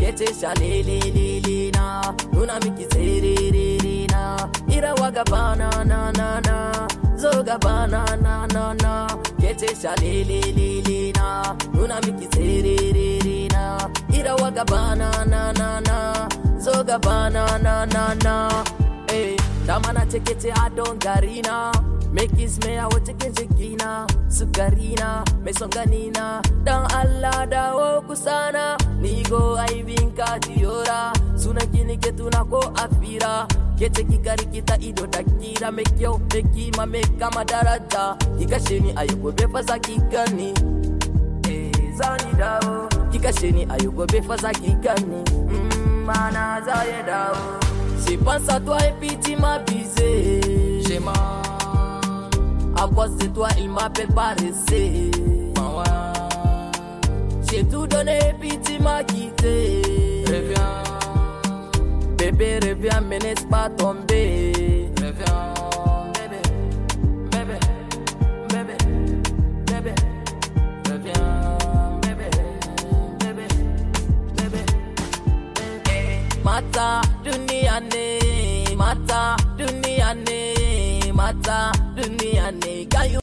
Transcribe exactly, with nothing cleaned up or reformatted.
kete shalelelelena, nuna miki serererena, ira waga banana na na, zoga banana na na, kete shalelelelena, nuna miki serererena, ira waga banana na na, zoga banana na na. Hey, damana chekete adon garina, make is me a cheke chekina, sukarina, mesonganina, dan Allah da okusana, nigo aibinka diora, sunakini ketuna ko afira, kete kikari kita ido takira, make yo make ma make kama daraja, kikasheni ayuko befaza kikani, eh zani dao, kikasheni ayuko befaza kikani, mm, mana zaye dao. Je pense à toi et puis tu m'as visé. J'ai mal. À cause de toi, il m'appelle paressé. J'ai tout donné et puis tu m'as quitté. Reviens. Bébé, reviens, mais laisse pas tomber. Reviens. Bébé, bébé, bébé, bébé. Reviens. Bébé, bébé, bébé. Mata dunia ne, mata dunia ne, mata dunia ne.